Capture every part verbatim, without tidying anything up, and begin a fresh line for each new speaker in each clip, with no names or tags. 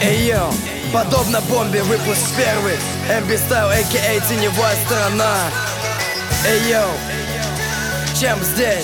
Эй, йоу, подобно бомбе выпуск первый. эм би Style, а.к.а. теневая сторона. Эй, йоу, чем здесь?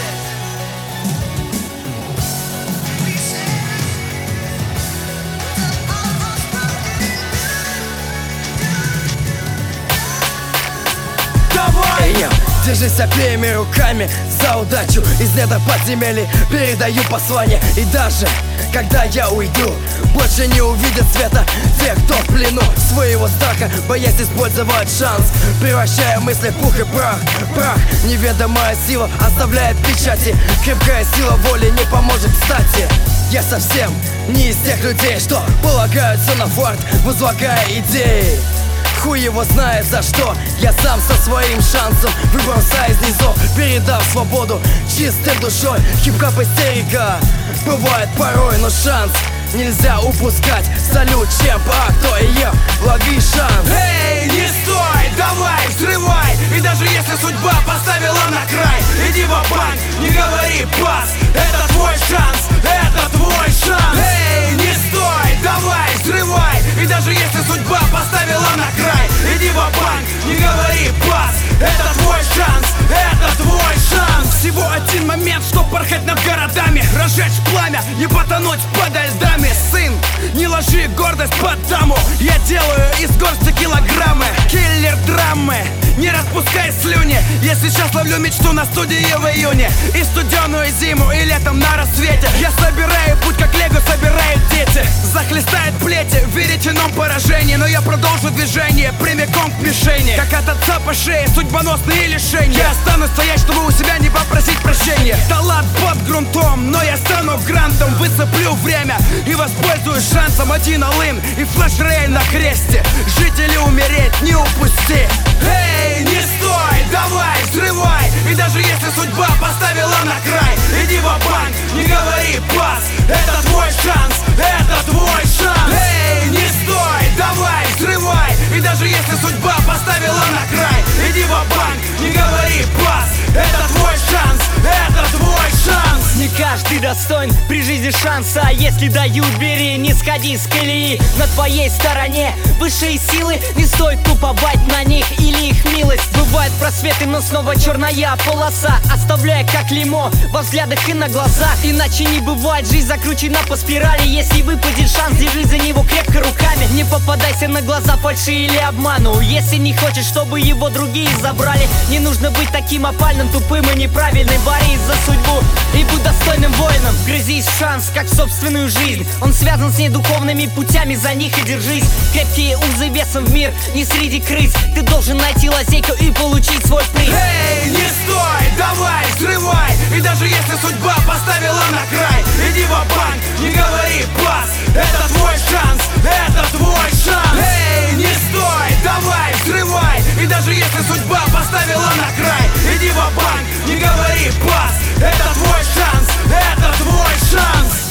Эй, йоу, держись обеими руками за удачу. Из недр подземелий передаю послание. И даже когда я уйду, больше не увидят света те, кто в плену своего страха, боясь использовать шанс, превращая мысли в пух и прах. Прах, неведомая сила оставляет печати. Крепкая сила воли не поможет, кстати. Я совсем не из тех людей, что полагаются на фарт, возлагая идеи. Хуй его знает за что. Я сам со своим шансом выбрался из низов, передав свободу чистой душой. Хип-хоп истерика бывает порой, но шанс нельзя упускать. Салют, чемп, а кто и я, лови шанс.
Эй, не стой, давай, взрывай. И даже если судьба поставила на край, иди ва-банк, не говори пас. Это твой шанс, это твой шанс. Эй, не стой, давай, взрывай. И даже если судьба поставила на край, иди ва-банк, не говори пас. Это твой шанс, это твой шанс. Всего один момент, чтоб порхать над городами, разжечь пламя, не потонуть подо льдами. Сын, не ложи гордость под даму. Я делаю из горсти килограммы. Киллер драмы, не распускай слюни. Я сейчас ловлю мечту на студии в июне. И студеную зиму, и летом на рассвете. Я собираю путь, как лего собирают дети. Захлестает плети в веретеном поражении, но я продолжу движение прямиком к мишени. Как от отца по шее, судьбоносные лишения. Я останусь стоять, чтобы у себя не попросить прощения. Талант под грунтом, но я стану грантом. Высыплю время и воспользуюсь шансом. Один алын и флеш-рей на кресте. Жить или умереть, не упусти. Эй, не стой, давай, взрывай. И даже если судьба поставила на край, иди ва-банк, не говори пас. Это твой шанс, это твой шанс. Эй, не стой, давай, взрывай. И даже если судьба поставила на край, иди ва-банк, не говори пас. Это твой шанс, это твой шанс.
Не каждый достоин при жизни шанса. Если дают, бери, не сходи с колеи. На твоей стороне высшие силы, не стоит туповать на них или их милость. Бывают просветы, но снова черная полоса, оставляя как лимо во взглядах и на глазах. Иначе не бывает, жизнь закручена по спирали. Если выпадет шанс, держи за него крепко руками. Не попадайся на глаза фальши или обману. Если не хочешь, чтобы его другие забрали, не нужно быть таким опальным, тупым и неправильным. Борись за судьбу и будь достойным воином. Грызись в шанс, как в собственную жизнь. Он связан с ней духовными путями, за них и держись. Крепкие узы весом в мир, не среди крыс. Ты должен найти лазейку и получить свой приз.
Эй, не стой, давай, взрывай. И даже если судьба поставила на край, иди ва-банк, не говори пас. Это твой шанс, это твой шанс. Эй, не стой, давай, взрывай. И даже если судьба поставила на край, иди ва-банк, не говори пас. Это твой шанс, это твой шанс.